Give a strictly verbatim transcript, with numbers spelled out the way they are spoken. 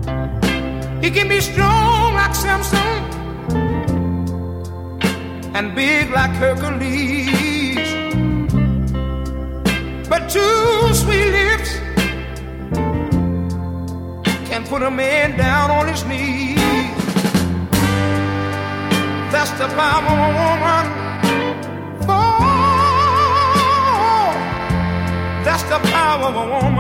He can be strong like Samson and big like Hercules, but two sweet lips can put a man down on his knees. That's the power of a woman. Oh, that's the power of a woman.